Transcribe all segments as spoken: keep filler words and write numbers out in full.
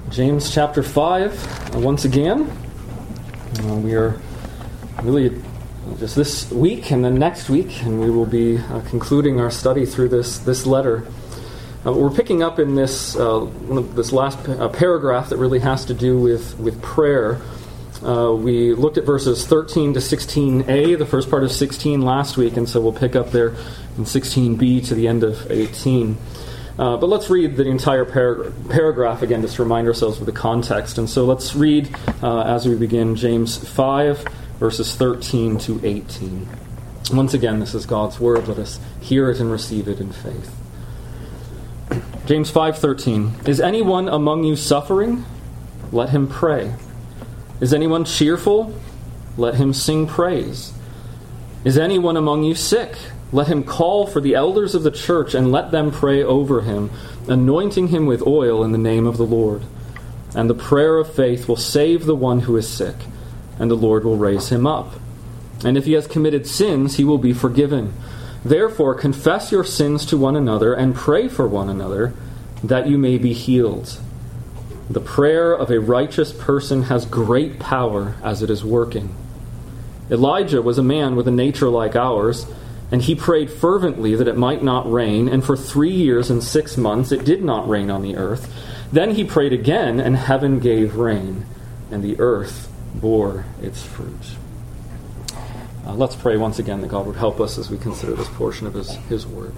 James chapter five, uh, once again. Uh, we are really just this week and then next week, and we will be uh, concluding our study through this this letter. Uh, we're picking up in this uh, this last uh, paragraph that really has to do with, with prayer. Uh, we looked at verses thirteen to sixteen a, the first part of sixteen last week, and so we'll pick up there in sixteen b to the end of eighteen. Uh, but let's read the entire par- paragraph again, just to remind ourselves of the context. And so let's read uh, as we begin James five, verses thirteen to eighteen. Once again, this is God's word. Let us hear it and receive it in faith. James five thirteen. Is anyone among you suffering? Let him pray. Is anyone cheerful? Let him sing praise. Is anyone among you sick? Let him call for the elders of the church and let them pray over him, anointing him with oil in the name of the Lord. And the prayer of faith will save the one who is sick, and the Lord will raise him up. And if he has committed sins, he will be forgiven. Therefore, confess your sins to one another and pray for one another, that you may be healed. The prayer of a righteous person has great power as it is working. Elijah was a man with a nature like ours, and he prayed fervently that it might not rain, and for three years and six months it did not rain on the earth. Then he prayed again, and heaven gave rain, and the earth bore its fruit. Uh, let's pray once again that God would help us as we consider this portion of His, his Word.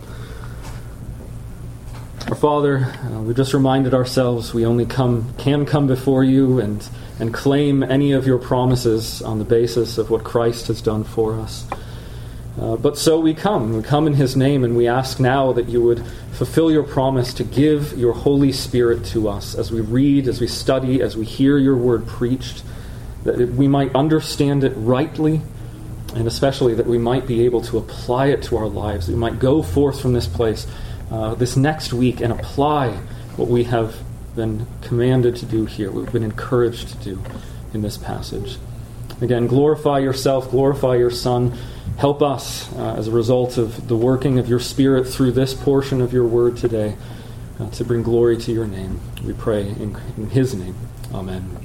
Our Father, uh, we just reminded ourselves we only come can come before You and, and claim any of Your promises on the basis of what Christ has done for us. Uh, but so we come. We come in His name, and we ask now that You would fulfill Your promise to give Your Holy Spirit to us as we read, as we study, as we hear Your Word preached, that we might understand it rightly, and especially that we might be able to apply it to our lives. We might go forth from this place uh, this next week and apply what we have been commanded to do here, what we've been encouraged to do in this passage. Again, glorify Yourself, glorify Your Son. Help us uh, as a result of the working of Your Spirit through this portion of Your Word today uh, to bring glory to Your name. We pray in, in His name. Amen.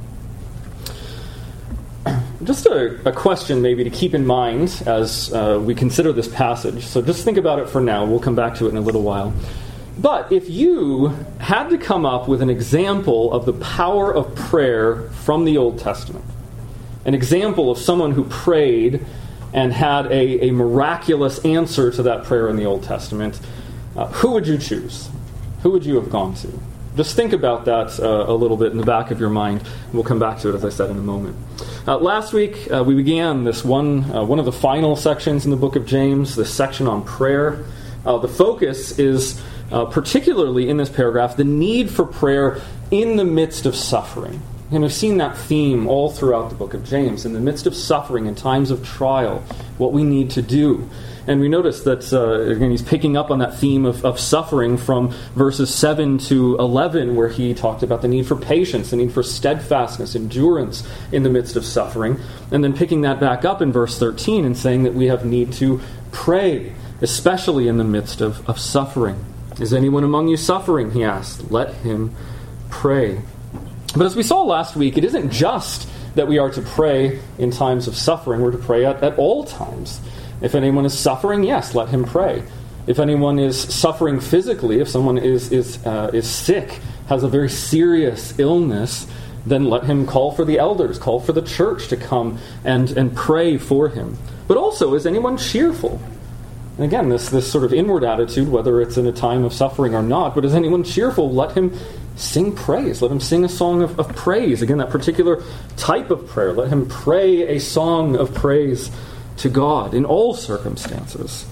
Just a, a question maybe to keep in mind as uh, we consider this passage. So just think about it for now. We'll come back to it in a little while. But if you had to come up with an example of the power of prayer from the Old Testament, an example of someone who prayed and had a, a miraculous answer to that prayer in the Old Testament, uh, who would you choose? Who would you have gone to? Just think about that uh, a little bit in the back of your mind. We'll come back to it, as I said, in a moment. Uh, last week, uh, we began this one uh, one of the final sections in the book of James, this section on prayer. Uh, the focus is uh, particularly in this paragraph, the need for prayer in the midst of suffering. And we've seen that theme all throughout the book of James. In the midst of suffering, in times of trial, what we need to do. And we notice that, uh, again, he's picking up on that theme of, of suffering from verses seven to eleven, where he talked about the need for patience, the need for steadfastness, endurance in the midst of suffering. And then picking that back up in verse thirteen and saying that we have need to pray, especially in the midst of, of suffering. Is anyone among you suffering? He asked. Let him pray. But as we saw last week, it isn't just that we are to pray in times of suffering. We're to pray at, at all times. If anyone is suffering, yes, let him pray. If anyone is suffering physically, if someone is is uh, is sick, has a very serious illness, then let him call for the elders, call for the church to come and, and pray for him. But also, is anyone cheerful? And again, this, this sort of inward attitude, whether it's in a time of suffering or not, but is anyone cheerful? Let him sing praise. Let him sing a song of, of praise. Again, that particular type of prayer. Let him pray a song of praise to God in all circumstances,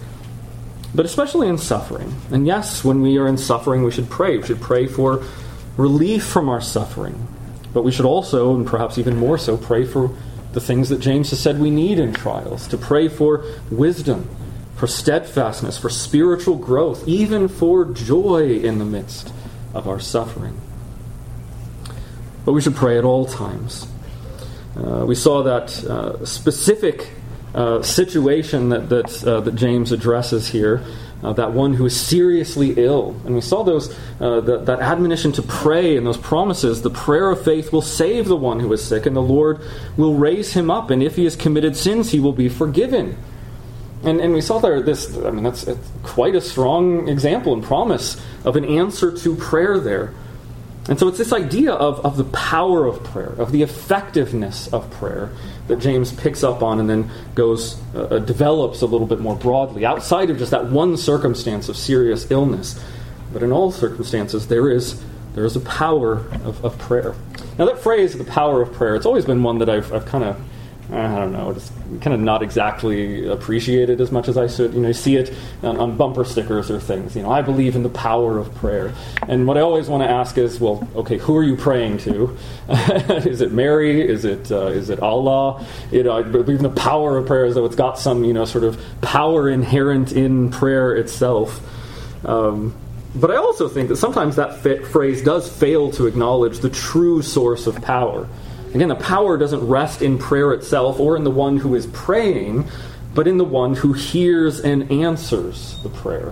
but especially in suffering. And yes, when we are in suffering, we should pray. We should pray for relief from our suffering. But we should also, and perhaps even more so, pray for the things that James has said we need in trials. To pray for wisdom, for steadfastness, for spiritual growth, even for joy in the midst of our suffering. But we should pray at all times. Uh, we saw that uh, specific Uh, situation that that, uh, that James addresses here uh, that one who is seriously ill. And we saw those uh, that, that admonition to pray and those promises. The prayer of faith will save the one who is sick, and the Lord will raise him up, and if he has committed sins, he will be forgiven. And, and we saw there this, I mean, that's quite a strong example and promise of an answer to prayer there. And so it's this idea of, of the power of prayer, of the effectiveness of prayer that James picks up on and then goes, uh, develops a little bit more broadly, outside of just that one circumstance of serious illness. But in all circumstances, there is there is a power of, of prayer. Now that phrase, the power of prayer, it's always been one that I've, I've kind of, I don't know, just kind of not exactly appreciated as much as I should. You know, you see it on, on bumper stickers or things. You know, I believe in the power of prayer. And what I always want to ask is, well, okay, who are you praying to? Is it Mary? Is it uh, is it Allah? You know, I believe in the power of prayer as though it's got some, you know, sort of power inherent in prayer itself. Um, but I also think that sometimes that fa- phrase does fail to acknowledge the true source of power. Again, the power doesn't rest in prayer itself or in the one who is praying, but in the one who hears and answers the prayer.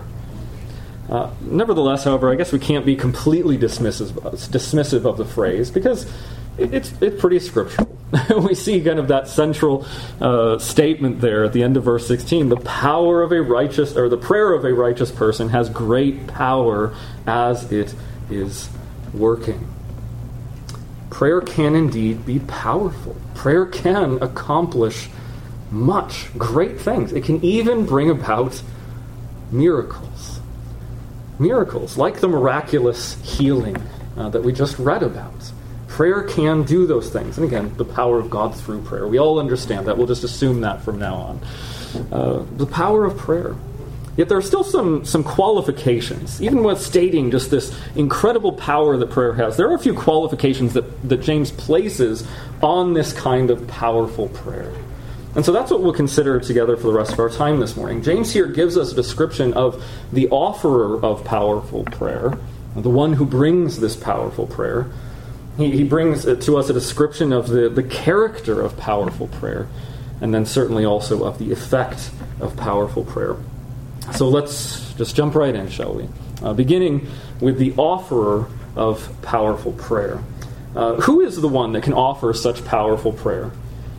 Uh, nevertheless, however, I guess we can't be completely dismissive, dismissive of the phrase, because it, it's, it's pretty scriptural. We see kind of that central uh, statement there at the end of verse sixteen. The power of a righteous, or the prayer of a righteous person has great power as it is working. Prayer can indeed be powerful. Prayer can accomplish much, great things. It can even bring about miracles. Miracles, like the miraculous healing uh, that we just read about. Prayer can do those things. And again, the power of God through prayer. We all understand that. We'll just assume that from now on. Uh, the power of prayer. Yet there are still some, some qualifications. Even with stating just this incredible power that prayer has, there are a few qualifications that, that James places on this kind of powerful prayer. And so that's what we'll consider together for the rest of our time this morning. James here gives us a description of the offerer of powerful prayer, the one who brings this powerful prayer. He, he brings to us a description of the, the character of powerful prayer, and then certainly also of the effect of powerful prayer. So let's just jump right in, shall we? Uh, beginning with the offerer of powerful prayer. Uh, who is the one that can offer such powerful prayer?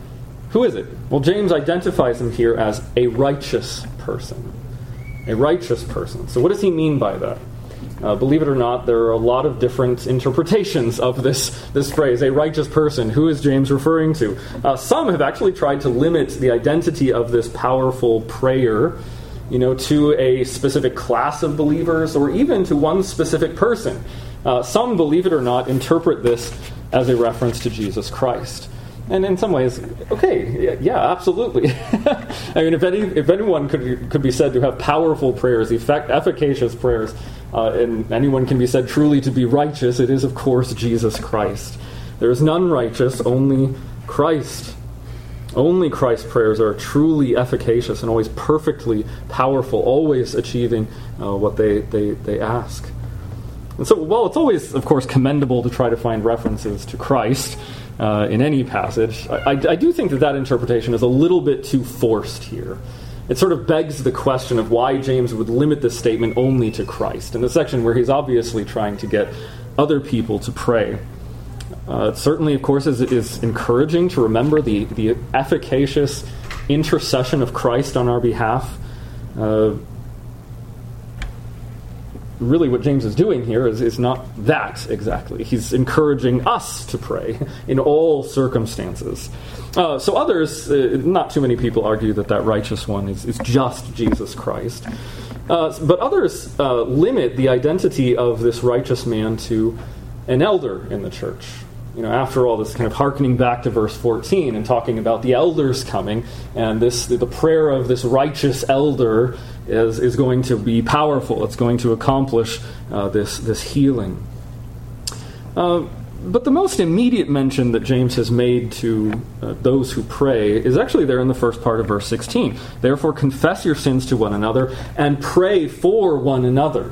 Who is it? Well, James identifies him here as a righteous person. A righteous person. So what does he mean by that? Uh, believe it or not, there are a lot of different interpretations of this, this phrase, a righteous person. Who is James referring to? Uh, some have actually tried to limit the identity of this powerful prayer, you know, to a specific class of believers or even to one specific person. Uh, some, believe it or not, interpret this as a reference to Jesus Christ. And in some ways, okay, yeah, absolutely. I mean, if any, if anyone could could be said to have powerful prayers, effect, efficacious prayers, uh, and anyone can be said truly to be righteous, it is, of course, Jesus Christ. There is none righteous, only Christ. Only Christ's prayers are truly efficacious and always perfectly powerful, always achieving uh, what they, they, they ask. And so, while it's always, of course, commendable to try to find references to Christ uh, in any passage, I, I do think that that interpretation is a little bit too forced here. It sort of begs the question of why James would limit this statement only to Christ, in the section where he's obviously trying to get other people to pray. Uh, certainly, of course, is, is encouraging to remember the, the efficacious intercession of Christ on our behalf. Uh, really what James is doing here is, is not that exactly. He's encouraging us to pray in all circumstances. Uh, so others, uh, not too many people argue that that righteous one is, is just Jesus Christ. Uh, but others uh, limit the identity of this righteous man to an elder in the church. You know, after all, this kind of hearkening back to verse fourteen and talking about the elders coming, and this the prayer of this righteous elder is is going to be powerful. It's going to accomplish uh, this this healing. Uh, but the most immediate mention that James has made to uh, those who pray is actually there in the first part of verse sixteen. Therefore, confess your sins to one another and pray for one another.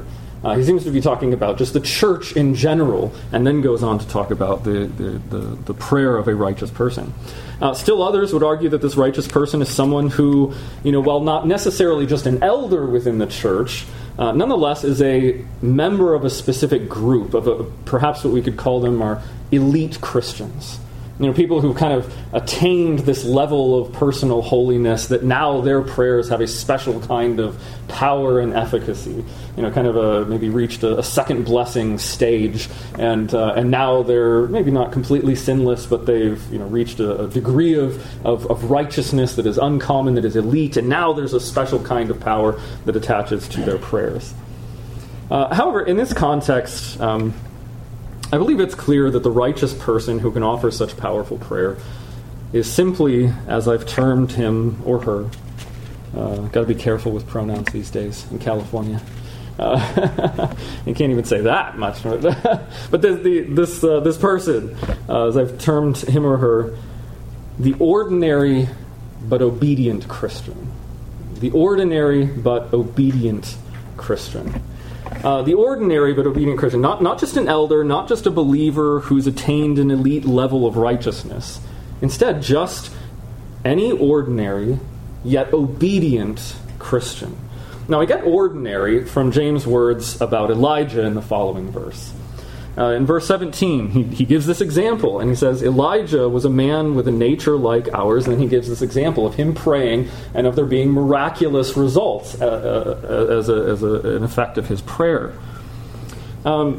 Uh, he seems to be talking about just the church in general, and then goes on to talk about the, the, the, the prayer of a righteous person. Uh, still others would argue that this righteous person is someone who, you know, while not necessarily just an elder within the church, uh, nonetheless is a member of a specific group, of a, perhaps what we could call them are elite Christians. You know, people who kind of attained this level of personal holiness that now their prayers have a special kind of power and efficacy. You know, kind of a, maybe reached a, a second blessing stage, and uh, and now they're maybe not completely sinless, but they've, you know, reached a, a degree of, of, of righteousness that is uncommon, that is elite, and now there's a special kind of power that attaches to their prayers. Uh, however, in this context, um, I believe it's clear that the righteous person who can offer such powerful prayer is simply, as I've termed him or her, uh, got to be careful with pronouns these days in California. Uh, you can't even say that much. But this, the, this, uh, this person, uh, as I've termed him or her, the ordinary but obedient Christian. The ordinary but obedient Christian. Uh, the ordinary but obedient Christian, not, not just an elder, not just a believer who's attained an elite level of righteousness. Instead, just any ordinary yet obedient Christian. Now, I get ordinary from James' words about Elijah in the following verse. Uh, in verse seventeen, he, he gives this example, and he says, Elijah was a man with a nature like ours, and then he gives this example of him praying and of there being miraculous results uh, uh, as, a, as a, an effect of his prayer. Um,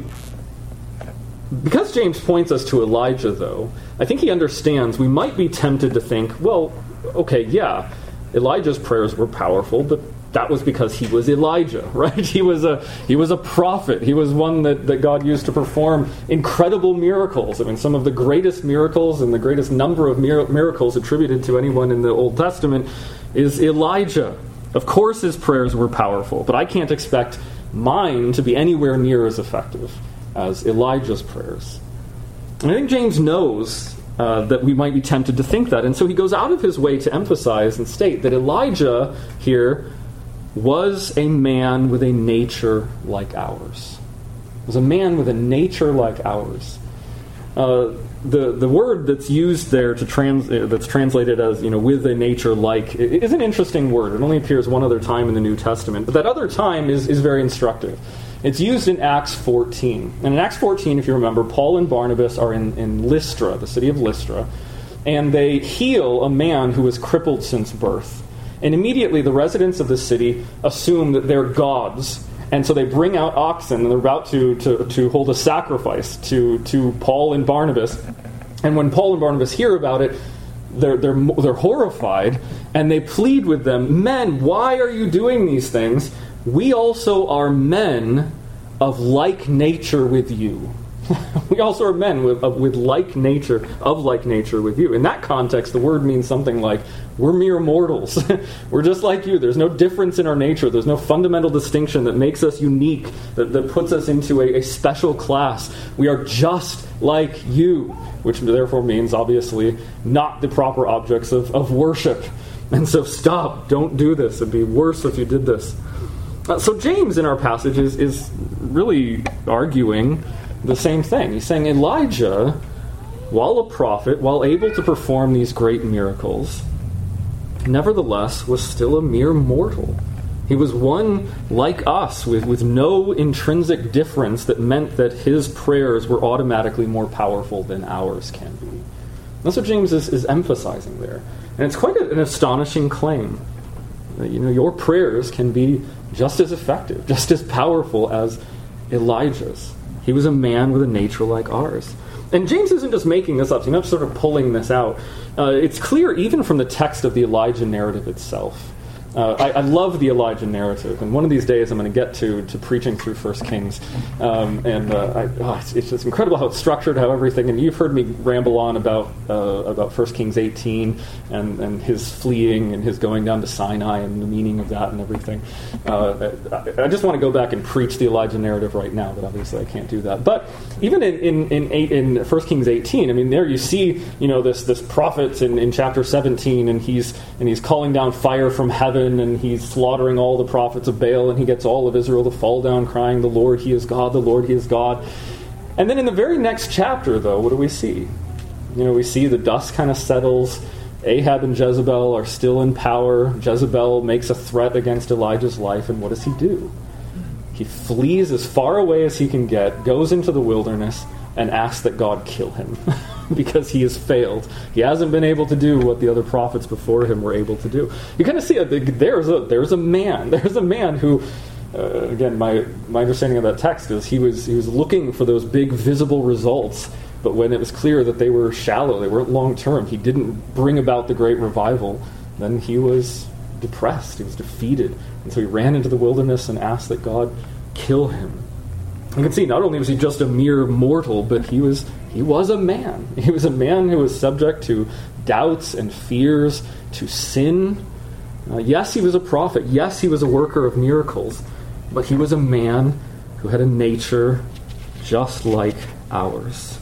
because James points us to Elijah, though, I think he understands we might be tempted to think, well, okay, yeah, Elijah's prayers were powerful, but that was because he was Elijah, right? He was a he was a prophet. He was one that, that God used to perform incredible miracles. I mean, some of the greatest miracles and the greatest number of mir- miracles attributed to anyone in the Old Testament is Elijah. Of course his prayers were powerful, but I can't expect mine to be anywhere near as effective as Elijah's prayers. And I think James knows Uh, that we might be tempted to think that. And so he goes out of his way to emphasize and state that Elijah here was a man with a nature like ours. Was a man with a nature like ours. Uh, the the word that's used there to trans uh, that's translated as, you know, with a nature like, is an interesting word. It only appears one other time in the New Testament, but that other time is is very instructive. It's used in Acts fourteen. And in Acts fourteen, if you remember, Paul and Barnabas are in, in Lystra, the city of Lystra, and they heal a man who was crippled since birth. And immediately the residents of the city assume that they're gods. And so they bring out oxen, and they're about to, to, to hold a sacrifice to, to Paul and Barnabas. And when Paul and Barnabas hear about it, they're, they're, they're horrified, and they plead with them, "Men, why are you doing these things? We also are men of like nature with you." We also are men with, uh, with like nature, of like nature with you. In that context, the word means something like, we're mere mortals. We're just like you. There's no difference in our nature. There's no fundamental distinction that makes us unique, that, that puts us into a, a special class. We are just like you, which therefore means, obviously, not the proper objects of, of worship. And so stop. Don't do this. It'd be worse if you did this. Uh, so James, in our passage, is, is really arguing the same thing. He's saying Elijah, while a prophet, while able to perform these great miracles, nevertheless was still a mere mortal. He was one like us, with, with no intrinsic difference that meant that his prayers were automatically more powerful than ours can be. That's what James is, is emphasizing there. And it's quite a, an astonishing claim. That, you know, your prayers can be just as effective, just as powerful as Elijah's. He was a man with a nature like ours. And James isn't just making this up. He's not sort of pulling this out. Uh, it's clear even from the text of the Elijah narrative itself. Uh, I, I love the Elijah narrative, and one of these days I'm going to get to to preaching through First Kings. Um, and uh, I, oh, it's, it's just incredible how it's structured, how everything. And you've heard me ramble on about uh, about First Kings eighteen and, and his fleeing and his going down to Sinai and the meaning of that and everything. Uh, I, I just want to go back and preach the Elijah narrative right now, but obviously I can't do that. But even in in in, eight, in First Kings eighteen, I mean, there you see, you know, this this prophet in, in chapter seventeen, and he's and he's calling down fire from heaven. heaven, and he's slaughtering all the prophets of Baal, and he gets all of Israel to fall down crying, "The Lord, he is God, the Lord, he is God." And then in the very next chapter, though, what do we see? You know, we see the dust kind of settles. Ahab and Jezebel are still in power. Jezebel makes a threat against Elijah's life, and what does he do? He flees as far away as he can get, goes into the wilderness, and asks that God kill him because he has failed. He hasn't been able to do what the other prophets before him were able to do. You kind of see it. There's a there's a man. There's a man who, uh, again, my my understanding of that text is he was he was looking for those big visible results, but when it was clear that they were shallow, they weren't long term, he didn't bring about the great revival. Then he was depressed. He was defeated, and so he ran into the wilderness and asked that God kill him. You can see not only was he just a mere mortal, but he was he was a man. He was a man who was subject to doubts and fears, to sin. Uh, yes, he was a prophet. Yes, he was a worker of miracles. But he was a man who had a nature just like ours.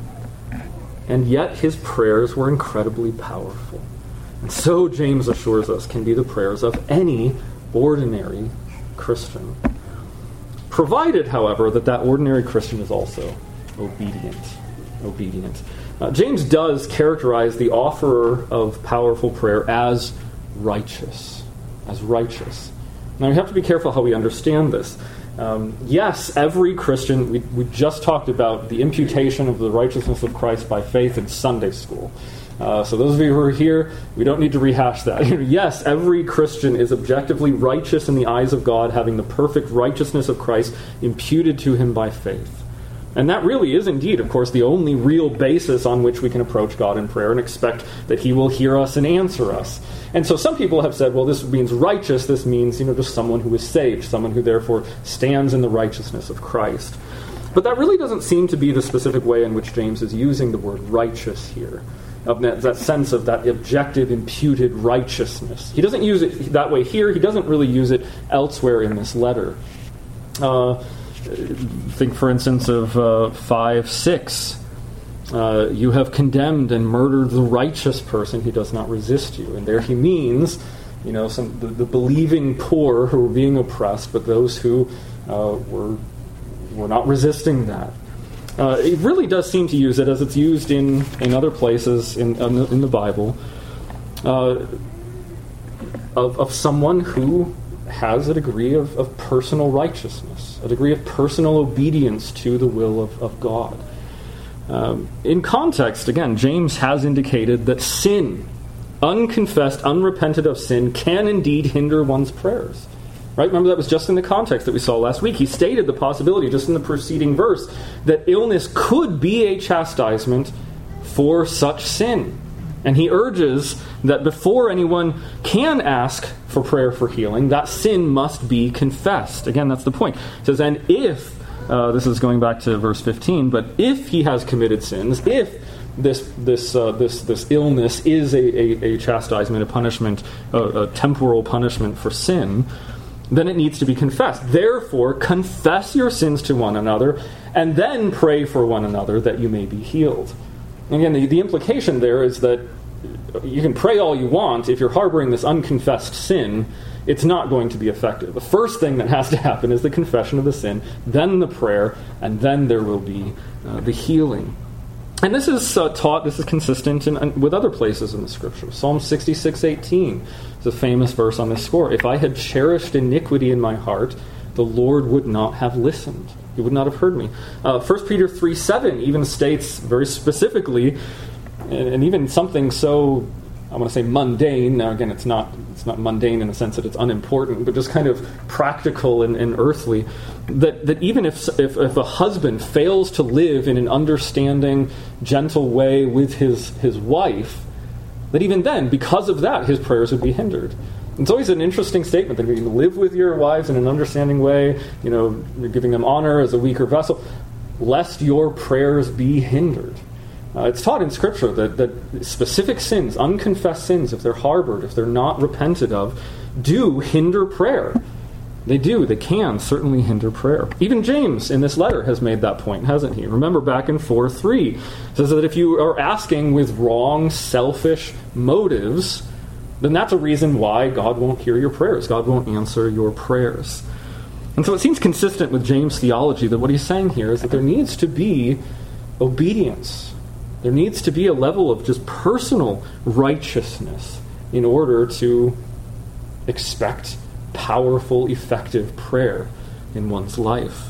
And yet his prayers were incredibly powerful. And so, James assures us, can be the prayers of any ordinary Christian. Provided, however, that that ordinary Christian is also obedient. Obedient. Uh, James does characterize the offerer of powerful prayer as righteous. As righteous. Now, we have to be careful how we understand this. Um, yes, every Christian, we, we just talked about the imputation of the righteousness of Christ by faith in Sunday school. Uh, so those of you who are here, we don't need to rehash that. Yes, every Christian is objectively righteous in the eyes of God, having the perfect righteousness of Christ imputed to him by faith. And that really is indeed, of course, the only real basis on which we can approach God in prayer and expect that he will hear us and answer us. And so some people have said, well, this means righteous. This means, you know, just someone who is saved, someone who therefore stands in the righteousness of Christ. But that really doesn't seem to be the specific way in which James is using the word righteous here. Of that, that sense of that objective, imputed righteousness. He doesn't use it that way here. He doesn't really use it elsewhere in this letter. Uh, think, for instance, of uh, five six. Uh, you have condemned and murdered the righteous person who does not resist you. And there he means, you know, some the, the believing poor who were being oppressed, but those who uh, were were not resisting that. Uh, it really does seem to use it as it's used in, in other places in in the, in the Bible, uh, of of someone who has a degree of, of personal righteousness, a degree of personal obedience to the will of, of God. Um, in context, again, James has indicated that sin, unconfessed, unrepented of sin, can indeed hinder one's prayers. Right? Remember, that was just in the context that we saw last week. He stated the possibility, just in the preceding verse, that illness could be a chastisement for such sin. And he urges that before anyone can ask for prayer for healing, that sin must be confessed. Again, that's the point. He says, and if, uh, this is going back to verse fifteen, but if he has committed sins, if this this uh, this this illness is a, a, a chastisement, a punishment, a, a temporal punishment for sin, then it needs to be confessed. Therefore, confess your sins to one another, and then pray for one another that you may be healed. Again, the, the implication there is that you can pray all you want. If you're harboring this unconfessed sin, it's not going to be effective. The first thing that has to happen is the confession of the sin, then the prayer, and then there will be uh, the healing. And this is uh, taught, this is consistent in, in, with other places in the Scripture. Psalm sixty-six eighteen is a famous verse on this score. If I had cherished iniquity in my heart, the Lord would not have listened. He would not have heard me. Uh, First Peter three seven even states very specifically, and, and even something so, I want to say mundane. Now again, it's not it's not mundane in the sense that it's unimportant, but just kind of practical and, and earthly. That that even if, if if a husband fails to live in an understanding, gentle way with his his wife, that even then, because of that, his prayers would be hindered. It's always an interesting statement that you can live with your wives in an understanding way, you know, you're giving them honor as a weaker vessel, lest your prayers be hindered. Uh, it's taught in Scripture that, that specific sins, unconfessed sins, if they're harbored, if they're not repented of, do hinder prayer. They do. They can certainly hinder prayer. Even James in this letter has made that point, hasn't he? Remember back in four three, it says that if you are asking with wrong, selfish motives, then that's a reason why God won't hear your prayers. God won't answer your prayers. And so it seems consistent with James' theology that what he's saying here is that there needs to be obedience. There needs to be a level of just personal righteousness in order to expect powerful, effective prayer in one's life.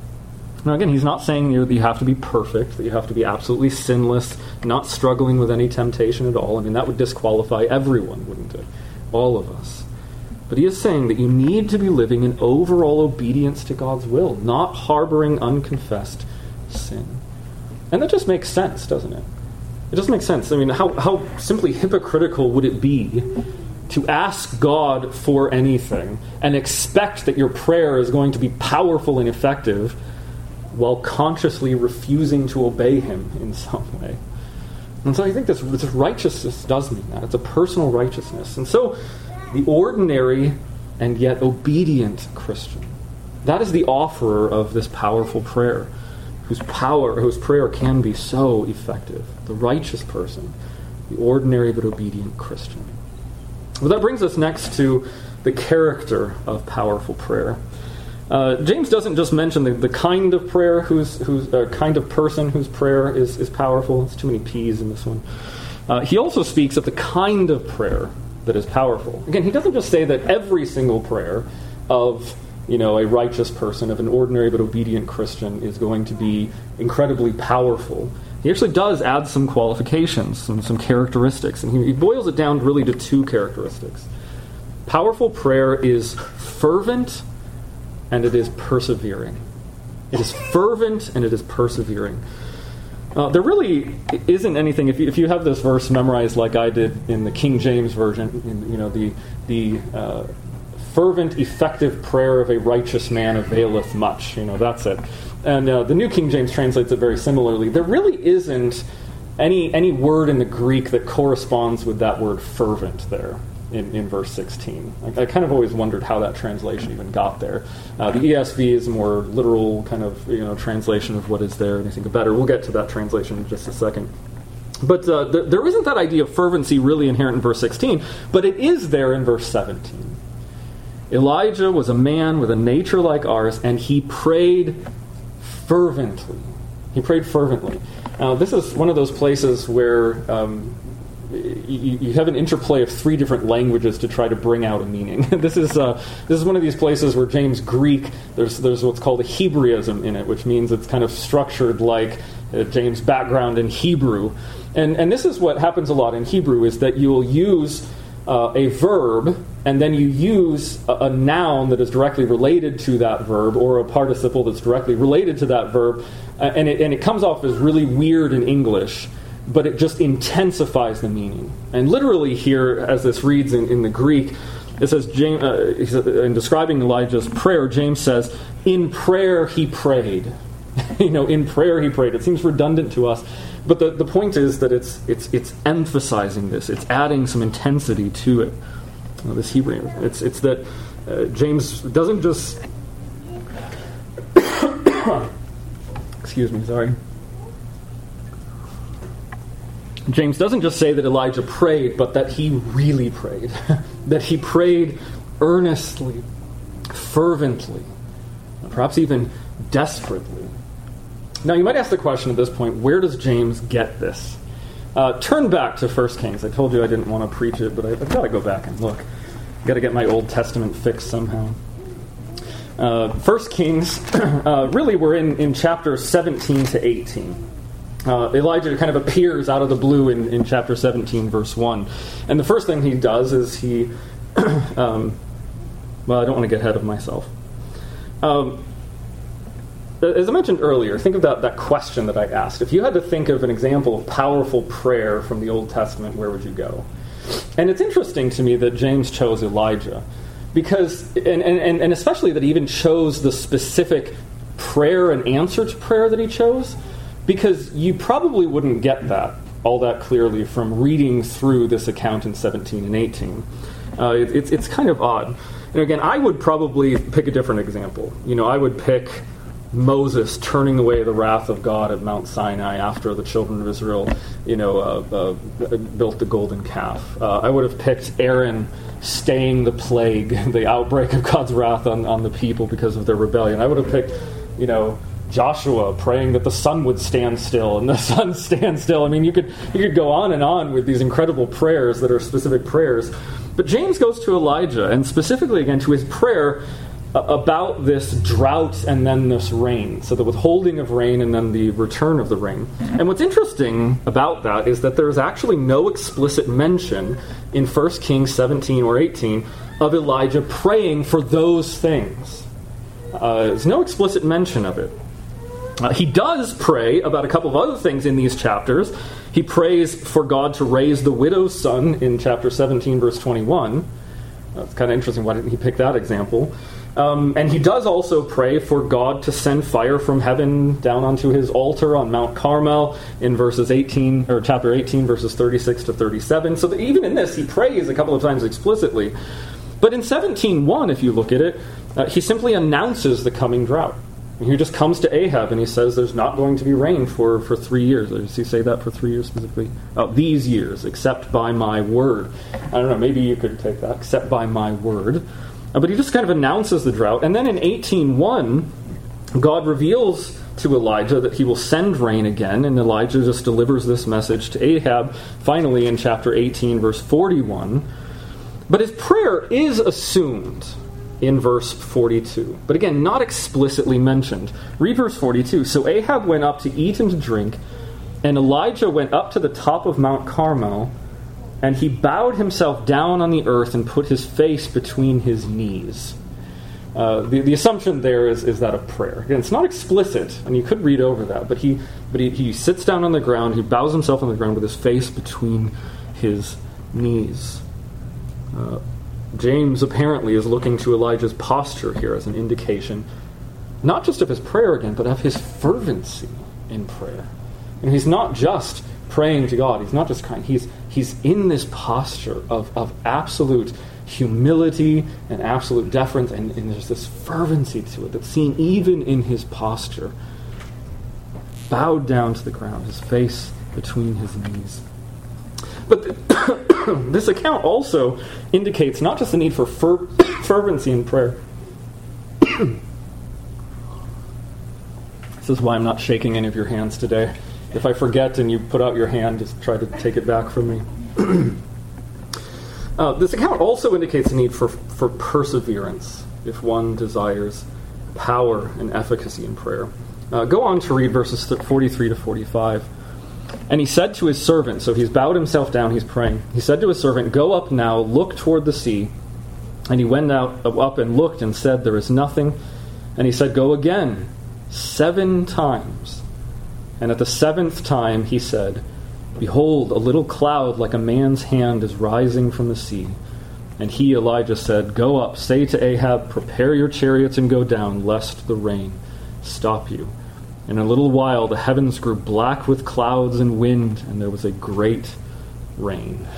Now again, he's not saying that you have to be perfect, that you have to be absolutely sinless, not struggling with any temptation at all. I mean, that would disqualify everyone, wouldn't it? All of us. But he is saying that you need to be living in overall obedience to God's will, not harboring unconfessed sin. And that just makes sense, doesn't it? It just makes sense. I mean, how, how simply hypocritical would it be to ask God for anything and expect that your prayer is going to be powerful and effective while consciously refusing to obey him in some way? And so I think this, this righteousness does mean that. It's a personal righteousness. And so the ordinary and yet obedient Christian, that is the offerer of this powerful prayer, whose power, whose prayer can be so effective. The righteous person, the ordinary but obedient Christian. Well, that brings us next to the character of powerful prayer. Uh, James doesn't just mention the, the kind of prayer, whose whose uh, kind of person whose prayer is, is powerful. There's too many P's in this one. Uh, he also speaks of the kind of prayer that is powerful. Again, he doesn't just say that every single prayer of, you know, a righteous person, of an ordinary but obedient Christian, is going to be incredibly powerful. He actually does add some qualifications, some, some characteristics, and he, he boils it down really to two characteristics. Powerful prayer is fervent and it is persevering. It is fervent and it is persevering. Uh, there really isn't anything, if you, if you have this verse memorized like I did in the King James Version, in, you know, the the uh, fervent, effective prayer of a righteous man availeth much. You know, that's it. And uh, the New King James translates it very similarly. There really isn't any any word in the Greek that corresponds with that word fervent there in, in verse sixteen. I, I kind of always wondered how that translation even got there. Uh, the E S V is a more literal kind of, you know, translation of what is there, and I think better. We'll get to that translation in just a second. But uh, th- there isn't that idea of fervency really inherent in verse sixteen, but it is there in verse seventeen. Elijah was a man with a nature like ours, and he prayed fervently. He prayed fervently. Now, this is one of those places where um, you, you have an interplay of three different languages to try to bring out a meaning. this is uh, this is one of these places where James' Greek, there's there's what's called a Hebraism in it, which means it's kind of structured like uh, James' background in Hebrew. And and this is what happens a lot in Hebrew, is that you'll use uh, a verb, and then you use a, a noun that is directly related to that verb, or a participle that's directly related to that verb, uh, and it and it comes off as really weird in English, but it just intensifies the meaning. And literally here, as this reads in, in the Greek, it says, James, uh, in describing Elijah's prayer, James says, in prayer he prayed. you know, in prayer he prayed. It seems redundant to us, but the, the point is that it's it's it's emphasizing this. It's adding some intensity to it. Uh, this Hebrew. It's it's that uh, James doesn't just... Excuse me, sorry. James doesn't just say that Elijah prayed, but that he really prayed. that he prayed earnestly, fervently, perhaps even desperately. Now, you might ask the question at this point, where does James get this? Uh, turn back to First Kings. I told you I didn't want to preach it, but I, I've got to go back and look. I've got to get my Old Testament fixed somehow. Uh, First Kings, uh, really we're in, in chapters seventeen to eighteen. Uh, Elijah kind of appears out of the blue in, in chapter seventeen, verse one. And the first thing he does is he... um, well, I don't want to get ahead of myself. Um, as I mentioned earlier, think of that, that question that I asked. If you had to think of an example of powerful prayer from the Old Testament, where would you go? And it's interesting to me that James chose Elijah. Because, and, and, and especially that he even chose the specific prayer and answer to prayer that he chose, because you probably wouldn't get that all that clearly from reading through this account in seventeen and eighteen. Uh, it, it's it's kind of odd. And again, I would probably pick a different example. You know, I would pick Moses turning away the wrath of God at Mount Sinai after the children of Israel, you know, uh, uh, built the golden calf. Uh, I would have picked Aaron staying the plague, the outbreak of God's wrath on, on the people because of their rebellion. I would have picked, you know, Joshua praying that the sun would stand still, and the sun stands still. I mean, you could you could go on and on with these incredible prayers that are specific prayers. But James goes to Elijah, and specifically again to his prayer about this drought and then this rain. So the withholding of rain and then the return of the rain. And what's interesting about that is that there's actually no explicit mention in First Kings seventeen or eighteen of Elijah praying for those things. Uh, there's no explicit mention of it. Uh, he does pray about a couple of other things in these chapters. He prays for God to raise the widow's son in chapter seventeen, verse twenty-one. That's kind of interesting. Why didn't he pick that example? Um, and he does also pray for God to send fire from heaven down onto his altar on Mount Carmel in verses eighteen, or chapter eighteen, verses thirty-six to thirty-seven. So that even in this, he prays a couple of times explicitly. But in seventeen one, if you look at it, uh, he simply announces the coming drought. He just comes to Ahab and he says there's not going to be rain for, for three years. Does he say that for three years specifically? Oh, these years, except by my word. I don't know, maybe you could take that, except by my word. Uh, but he just kind of announces the drought. And then in eighteen one, God reveals to Elijah that he will send rain again, and Elijah just delivers this message to Ahab, finally in chapter eighteen, verse forty-one. But his prayer is assumed in verse forty-two. But again, not explicitly mentioned. Read verse forty-two. So Ahab went up to eat and to drink, and Elijah went up to the top of Mount Carmel, and he bowed himself down on the earth and put his face between his knees. Uh, the, the assumption there is, is that of prayer. Again, it's not explicit, and you could read over that, but he but he, he sits down on the ground, he bows himself on the ground with his face between his knees. Uh, James apparently is looking to Elijah's posture here as an indication, not just of his prayer again, but of his fervency in prayer. And he's not just praying to God, he's not just crying, he's he's in this posture of, of absolute humility and absolute deference, and, and there's this fervency to it that's seen even in his posture. Bowed down to the ground, his face between his knees. But the, this account also indicates not just the need for fer- fervency in prayer. This is why I'm not shaking any of your hands today. If I forget and you put out your hand, just try to take it back from me. uh, this account also indicates the need for, for perseverance if one desires power and efficacy in prayer. Uh, go on to read verses forty-three to forty-five. And he said to his servant, so he's bowed himself down, he's praying. He said to his servant, "Go up now, look toward the sea." And he went out up and looked and said, "There is nothing." And he said, "Go again, seven times." And at the seventh time he said, "Behold, a little cloud like a man's hand is rising from the sea." And he, Elijah, said, "Go up, say to Ahab, prepare your chariots and go down, lest the rain stop you." In a little while the heavens grew black with clouds and wind, and there was a great rain.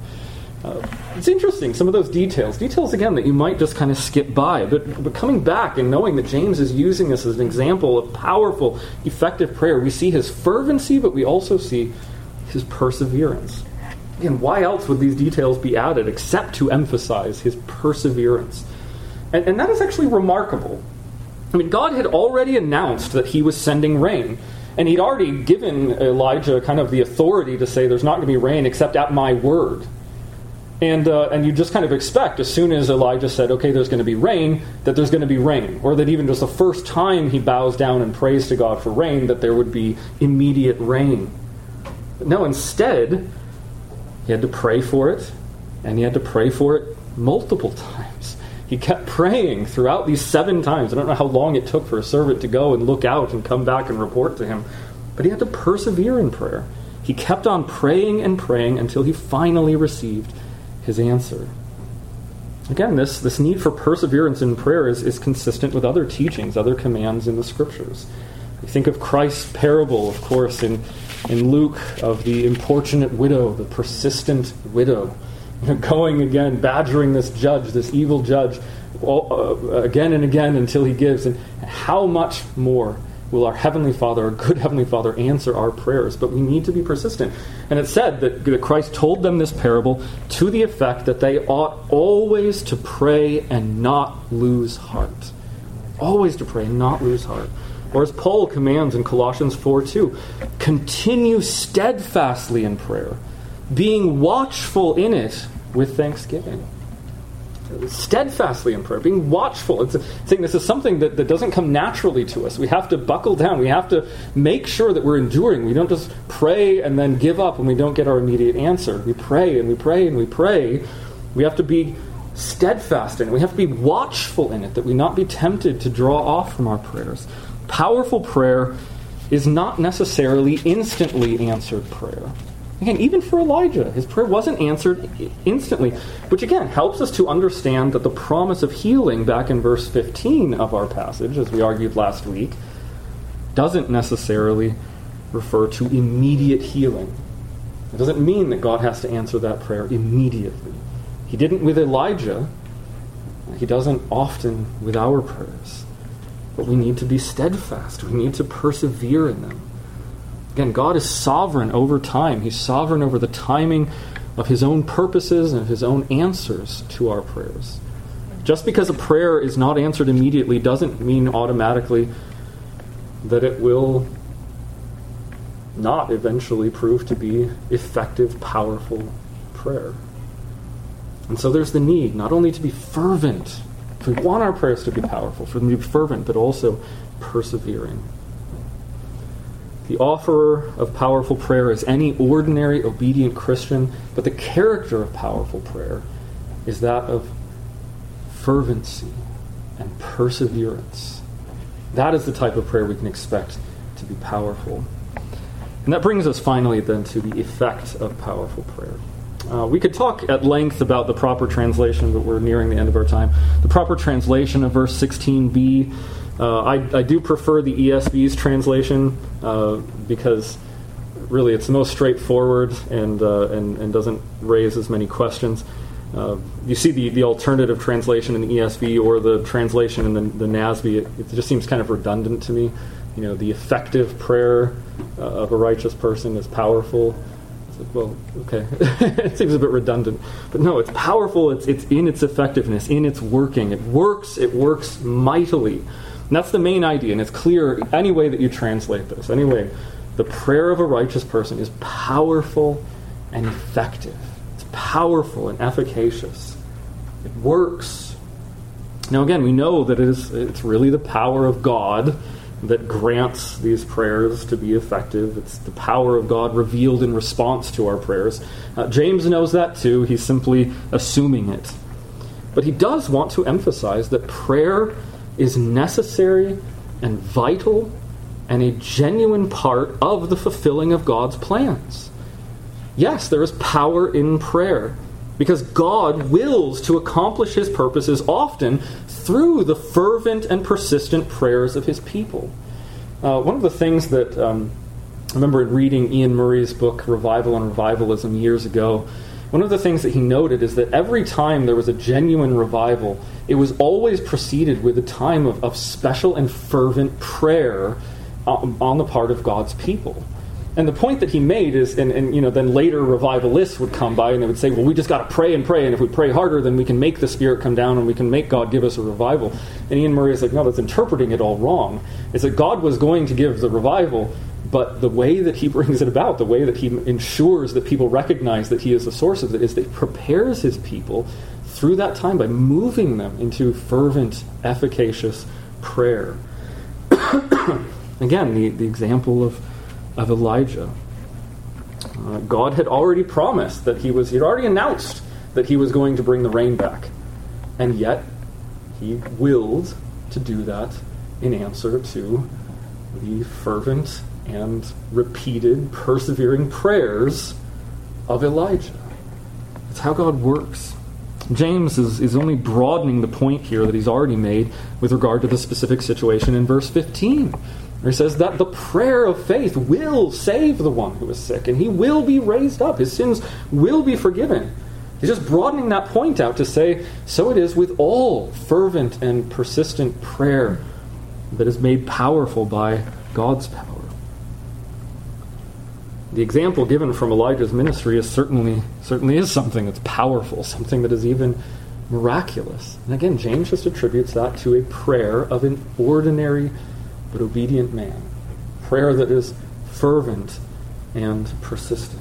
uh, it's interesting, some of those details. Details, again, that you might just kind of skip by. But, but coming back and knowing that James is using this as an example of powerful, effective prayer, we see his fervency, but we also see his perseverance. Again, why else would these details be added except to emphasize his perseverance? And, and that is actually remarkable. I mean, God had already announced that he was sending rain. And he'd already given Elijah kind of the authority to say there's not going to be rain except at my word. And uh, and you just kind of expect, as soon as Elijah said, okay, there's going to be rain, that there's going to be rain. Or that even just the first time he bows down and prays to God for rain, that there would be immediate rain. But no, instead, he had to pray for it, and he had to pray for it multiple times. He kept praying throughout these seven times. I don't know how long it took for a servant to go and look out and come back and report to him. But he had to persevere in prayer. He kept on praying and praying until he finally received his answer. Again, this, this need for perseverance in prayer is, is consistent with other teachings, other commands in the Scriptures. We think of Christ's parable, of course, in, in Luke, of the importunate widow, the persistent widow, going again, badgering this judge, this evil judge, all, uh, again and again until he gives. And how much more will our Heavenly Father, our good Heavenly Father, answer our prayers? But we need to be persistent. And it said that, that Christ told them this parable to the effect that they ought always to pray and not lose heart. Always to pray and not lose heart. Or as Paul commands in Colossians four two, continue steadfastly in prayer, being watchful in it with thanksgiving. Steadfastly in prayer, being watchful. It's a, saying this is something that, that doesn't come naturally to us. We have to buckle down. We have to make sure that we're enduring. We don't just pray and then give up when we don't get our immediate answer. We pray and we pray and we pray. We have to be steadfast in it. We have to be watchful in it, that we not be tempted to draw off from our prayers. Powerful prayer is not necessarily instantly answered prayer. Again, even for Elijah, his prayer wasn't answered instantly, which again helps us to understand that the promise of healing back in verse fifteen of our passage, as we argued last week, doesn't necessarily refer to immediate healing. It doesn't mean that God has to answer that prayer immediately. He didn't with Elijah. He doesn't often with our prayers. But we need to be steadfast. We need to persevere in them. Again, God is sovereign over time. He's sovereign over the timing of his own purposes and his own answers to our prayers. Just because a prayer is not answered immediately doesn't mean automatically that it will not eventually prove to be effective, powerful prayer. And so there's the need not only to be fervent, if we want our prayers to be powerful, for them to be fervent, but also persevering. The offerer of powerful prayer is any ordinary, obedient Christian, but the character of powerful prayer is that of fervency and perseverance. That is the type of prayer we can expect to be powerful. And that brings us finally then to the effect of powerful prayer. Uh, we could talk at length about the proper translation, but we're nearing the end of our time. The proper translation of verse sixteen b. Uh, I, I do prefer the E S V's translation uh, because really it's the most straightforward and, uh, and and doesn't raise as many questions. Uh, you see the, the alternative translation in the E S V or the translation in the, the N A S B, it, it just seems kind of redundant to me. You know, the effective prayer uh, of a righteous person is powerful. It's like, well, okay, it seems a bit redundant. But no, it's powerful, it's, it's in its effectiveness, in its working. It works, it works mightily. And that's the main idea, and it's clear any way that you translate this. Anyway, the prayer of a righteous person is powerful and effective. It's powerful and efficacious. It works. Now again, we know that it is, it's really the power of God that grants these prayers to be effective. It's the power of God revealed in response to our prayers. Uh, James knows that too. He's simply assuming it. But he does want to emphasize that prayer is necessary and vital and a genuine part of the fulfilling of God's plans. Yes, there is power in prayer because God wills to accomplish his purposes often through the fervent and persistent prayers of his people. Uh, one of the things that um, I remember in reading Ian Murray's book, Revival and Revivalism, years ago, one of the things that he noted is that every time there was a genuine revival, it was always preceded with a time of, of special and fervent prayer on, on the part of God's people. And the point that he made is, and, and you know, then later revivalists would come by and they would say, well, we just got to pray and pray, and if we pray harder, then we can make the Spirit come down and we can make God give us a revival. And Ian Murray is like, no, that's interpreting it all wrong. It's that God was going to give the revival, but the way that he brings it about, the way that he ensures that people recognize that he is the source of it, is that he prepares his people through that time by moving them into fervent, efficacious prayer. Again, the, the example of of Elijah. Uh, God had already promised that he was, he had already announced that he was going to bring the rain back. And yet, he willed to do that in answer to the fervent and repeated, persevering prayers of Elijah. That's how God works. James is, is only broadening the point here that he's already made with regard to the specific situation in verse fifteen. He says that the prayer of faith will save the one who is sick, and he will be raised up. His sins will be forgiven. He's just broadening that point out to say, so it is with all fervent and persistent prayer that is made powerful by God's power. The example given from Elijah's ministry is certainly certainly is something that's powerful, something that is even miraculous. And again, James just attributes that to a prayer of an ordinary but obedient man. Prayer that is fervent and persistent.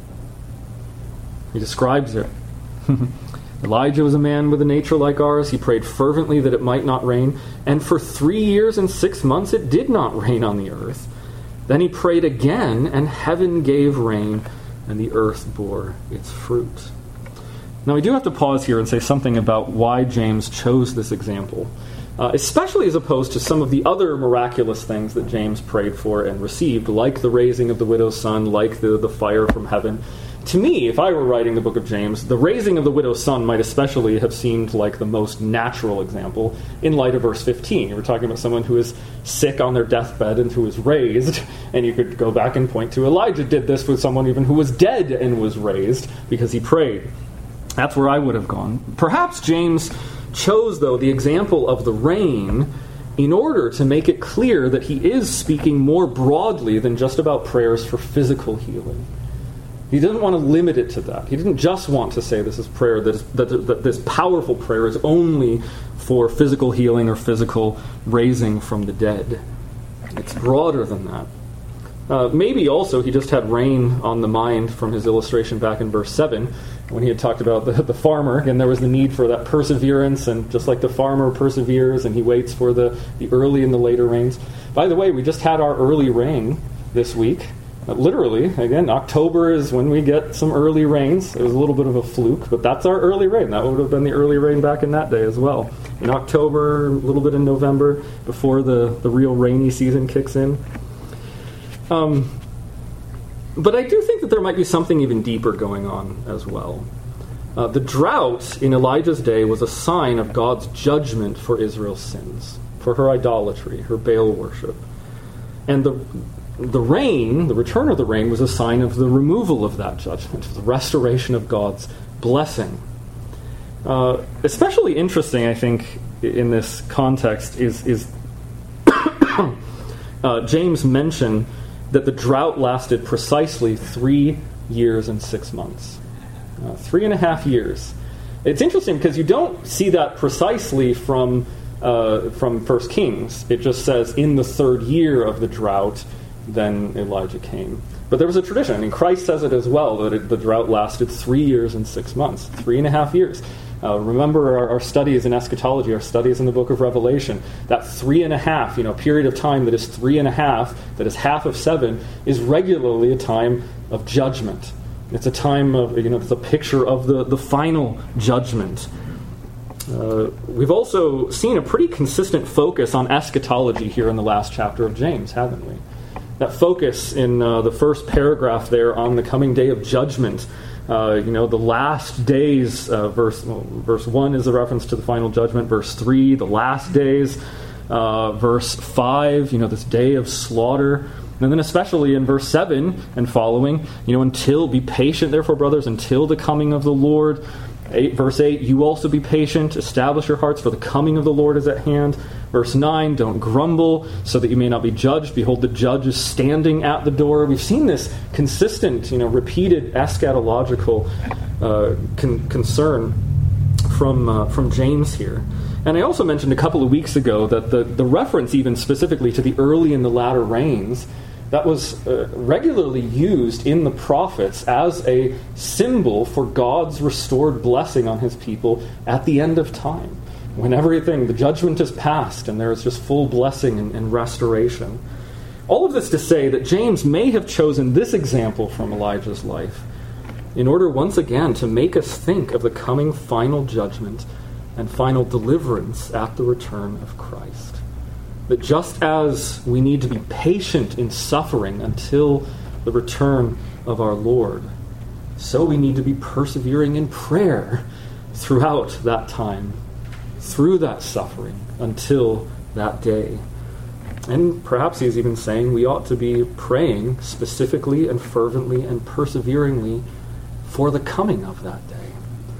He describes it. Elijah was a man with a nature like ours. He prayed fervently that it might not rain, and for three years and six months it did not rain on the earth. Then he prayed again, and heaven gave rain, and the earth bore its fruit. Now, we do have to pause here and say something about why James chose this example, uh, especially as opposed to some of the other miraculous things that James prayed for and received, like the raising of the widow's son, like the, the fire from heaven. To me, if I were writing the book of James, the raising of the widow's son might especially have seemed like the most natural example in light of verse fifteen. You were talking about someone who is sick on their deathbed and who is raised, and you could go back and point to Elijah did this with someone even who was dead and was raised because he prayed. That's where I would have gone. Perhaps James chose, though, the example of the rain in order to make it clear that he is speaking more broadly than just about prayers for physical healing. He doesn't want to limit it to that. He didn't just want to say this is prayer, that, is, that, that this powerful prayer is only for physical healing or physical raising from the dead. It's broader than that. Uh, maybe also he just had rain on the mind from his illustration back in verse seven, when he had talked about the, the farmer, and there was the need for that perseverance, and just like the farmer perseveres and he waits for the, the early and the later rains. By the way, we just had our early rain this week. Uh, literally, again, October is when we get some early rains. It was a little bit of a fluke, but that's our early rain. That would have been the early rain back in that day as well. In October, a little bit in November, before the, the real rainy season kicks in. Um, but I do think that there might be something even deeper going on as well. Uh, the drought in Elijah's day was a sign of God's judgment for Israel's sins, for her idolatry, her Baal worship. And the the rain, the return of the rain, was a sign of the removal of that judgment, the restoration of God's blessing. Uh, especially interesting, I think, in this context is, is uh, James mentioned that the drought lasted precisely three years and six months. Uh, three and a half years. It's interesting because you don't see that precisely from uh, from First Kings. It just says, in the third year of the drought, then Elijah came. But there was a tradition. I mean, Christ says it as well, that it, the drought lasted three years and six months. Three and a half years. Uh, remember our, our studies in eschatology, our studies in the book of Revelation. That three and a half, you know, period of time that is three and a half, that is half of seven, is regularly a time of judgment. It's a time of, you know, it's a picture of the, the final judgment. Uh, we've also seen a pretty consistent focus on eschatology here in the last chapter of James, haven't we? That focus in uh, the first paragraph there on the coming day of judgment. Uh, you know, the last days, uh, verse well, verse one is a reference to the final judgment. Verse three, the last days. Uh, verse five, you know, this day of slaughter. And then especially in verse seven and following, you know, until, be patient, therefore, brothers, until the coming of the Lord. Eight, verse eight, you also be patient, establish your hearts, for the coming of the Lord is at hand. Verse nine, don't grumble, so that you may not be judged. Behold, the judge is standing at the door. We've seen this consistent, you know, repeated eschatological uh, con- concern from uh, from James here. And I also mentioned a couple of weeks ago that the, the reference even specifically to the early and the latter rains, that was uh, regularly used in the prophets as a symbol for God's restored blessing on his people at the end of time. When everything, the judgment is past and there is just full blessing and, and restoration. All of this to say that James may have chosen this example from Elijah's life in order once again to make us think of the coming final judgment and final deliverance at the return of Christ. That just as we need to be patient in suffering until the return of our Lord, so we need to be persevering in prayer throughout that time, through that suffering, until that day. And perhaps he's even saying we ought to be praying specifically and fervently and perseveringly for the coming of that day.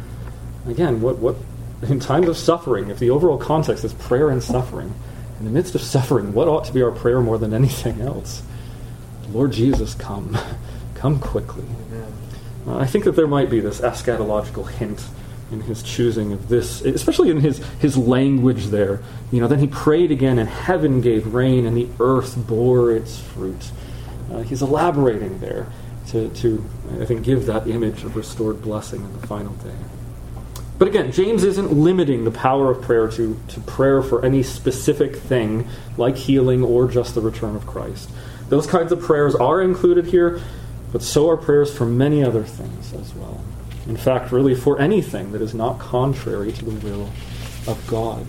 Again, what, what in times of suffering, if the overall context is prayer and suffering, in the midst of suffering, what ought to be our prayer more than anything else? Lord Jesus, come. Come quickly. Uh, I think that there might be this eschatological hint in his choosing of this, especially in his, his language there. You know, then he prayed again, and heaven gave rain, and the earth bore its fruit. Uh, he's elaborating there to, to, I think, give that image of restored blessing in the final day. But again, James isn't limiting the power of prayer to, to prayer for any specific thing, like healing or just the return of Christ. Those kinds of prayers are included here, but so are prayers for many other things as well. In fact, really for anything that is not contrary to the will of God.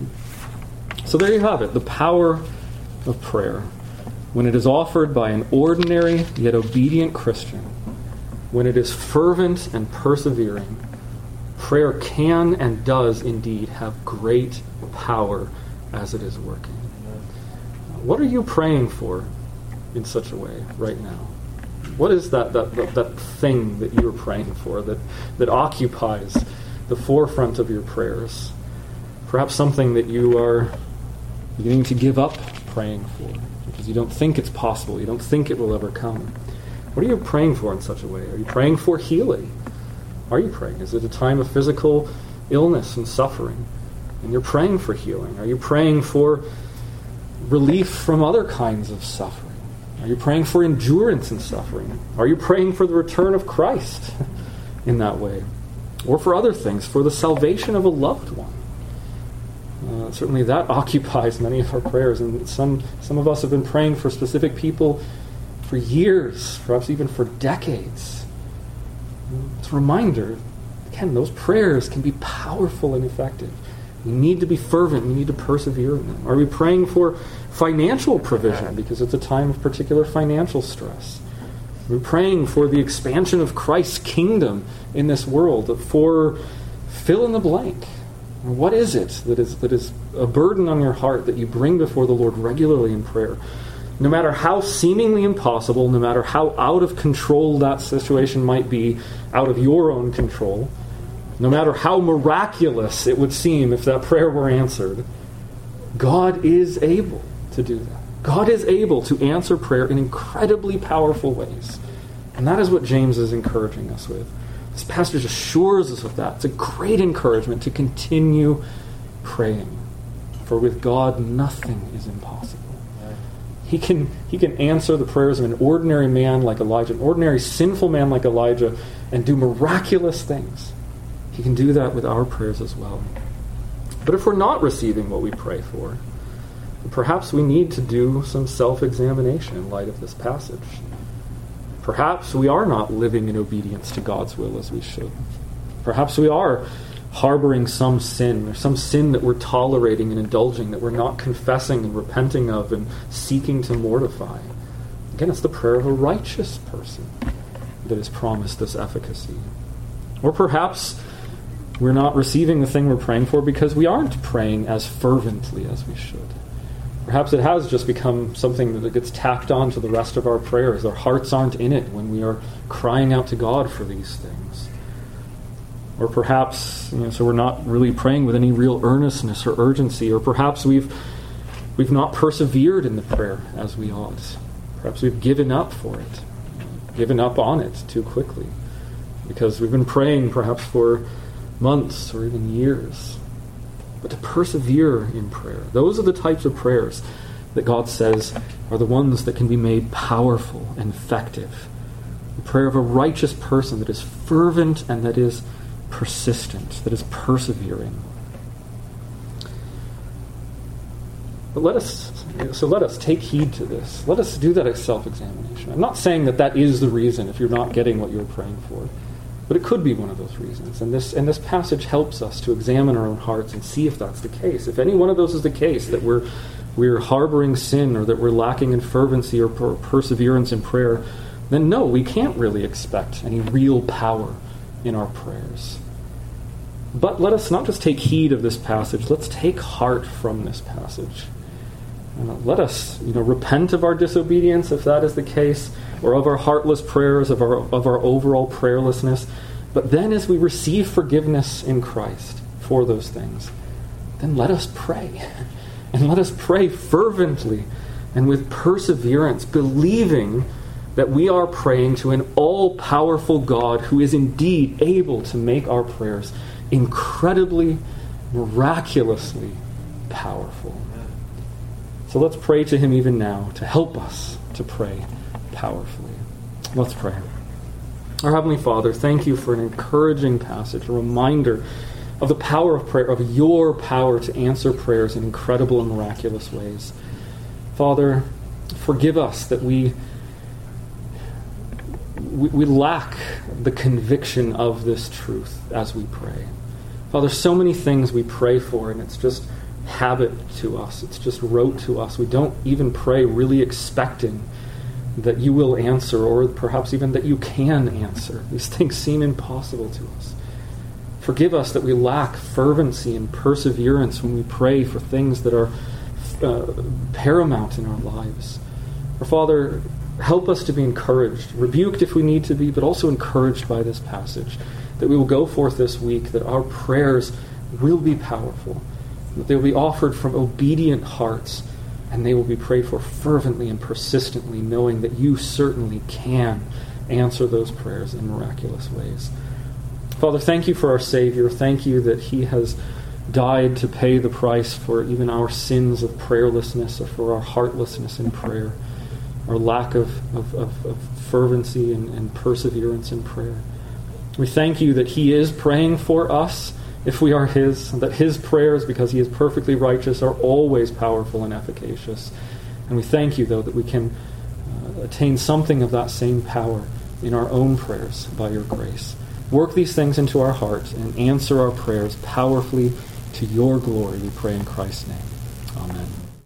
So there you have it, the power of prayer. When it is offered by an ordinary yet obedient Christian, when it is fervent and persevering, prayer can and does indeed have great power as it is working. What are you praying for in such a way right now? What is that that, that, that thing that you're praying for that, that occupies the forefront of your prayers? Perhaps something that you are beginning to give up praying for because you don't think it's possible, you don't think it will ever come. What are you praying for in such a way? Are you praying for healing? Are you praying? Is it a time of physical illness and suffering, and you're praying for healing? Are you praying for relief from other kinds of suffering? Are you praying for endurance in suffering? Are you praying for the return of Christ in that way? Or for other things, for the salvation of a loved one? Uh, certainly that occupies many of our prayers, and some, some of us have been praying for specific people for years, perhaps even for decades. It's a reminder, again, those prayers can be powerful and effective. We need to be fervent. We need to persevere in them. Are we praying for financial provision because it's a time of particular financial stress? We're praying for the expansion of Christ's kingdom in this world, for fill in the blank. What is it that is that is a burden on your heart that you bring before the Lord regularly in prayer? No matter how seemingly impossible, no matter how out of control that situation might be, out of your own control, no matter how miraculous it would seem if that prayer were answered, God is able to do that. God is able to answer prayer in incredibly powerful ways. And that is what James is encouraging us with. This passage assures us of that. It's a great encouragement to continue praying. For with God, nothing is impossible. He can, he can answer the prayers of an ordinary man like Elijah, an ordinary sinful man like Elijah, and do miraculous things. He can do that with our prayers as well. But if we're not receiving what we pray for, perhaps we need to do some self-examination in light of this passage. Perhaps we are not living in obedience to God's will as we should. Perhaps we are harboring some sin, or some sin that we're tolerating and indulging, that we're not confessing and repenting of and seeking to mortify. Again, it's the prayer of a righteous person that is promised this efficacy. Or perhaps we're not receiving the thing we're praying for because we aren't praying as fervently as we should. Perhaps it has just become something that gets tacked on to the rest of our prayers. Our hearts aren't in it when we are crying out to God for these things. Or perhaps, you know, so we're not really praying with any real earnestness or urgency. Or perhaps we've we've not persevered in the prayer as we ought. Perhaps we've given up for it, given up on it too quickly, because we've been praying perhaps for months or even years. But to persevere in prayer, those are the types of prayers that God says are the ones that can be made powerful and effective. The prayer of a righteous person that is fervent and that is persistent, that is persevering. But let us, so let us take heed to this. Let us do that as self-examination. I'm not saying that that is the reason if you're not getting what you're praying for. But it could be one of those reasons. And this and this passage helps us to examine our own hearts and see if that's the case. If any one of those is the case, that we're we're harboring sin or that we're lacking in fervency or per- perseverance in prayer, then no, we can't really expect any real power in our prayers. But let us not just take heed of this passage, let's take heart from this passage. Uh, let us, you know, repent of our disobedience if that is the case, or of our heartless prayers, of our of our overall prayerlessness, But then as we receive forgiveness in Christ for those things, then let us pray. And let us pray fervently and with perseverance, believing that we are praying to an all-powerful God who is indeed able to make our prayers incredibly, miraculously powerful. So let's pray to him even now to help us to pray powerfully. Let's pray. Our Heavenly Father, thank you for an encouraging passage, a reminder of the power of prayer, of your power to answer prayers in incredible and miraculous ways. Father, forgive us that we, we, we lack the conviction of this truth as we pray. Father, so many things we pray for, and it's just habit to us. It's just rote to us. We don't even pray really expecting that you will answer, or perhaps even that you can answer. These things seem impossible to us. Forgive us that we lack fervency and perseverance when we pray for things that are uh, paramount in our lives. Our Father, help us to be encouraged, rebuked if we need to be, but also encouraged by this passage, that we will go forth this week, that our prayers will be powerful, that they will be offered from obedient hearts, and they will be prayed for fervently and persistently, knowing that you certainly can answer those prayers in miraculous ways. Father, thank you for our Savior. Thank you that he has died to pay the price for even our sins of prayerlessness, or for our heartlessness in prayer, our lack of, of, of, of fervency and, and perseverance in prayer. We thank you that he is praying for us if we are his, and that his prayers, because he is perfectly righteous, are always powerful and efficacious. And we thank you, though, that we can uh, attain something of that same power in our own prayers by your grace. Work these things into our hearts and answer our prayers powerfully to your glory, we pray in Christ's name. Amen.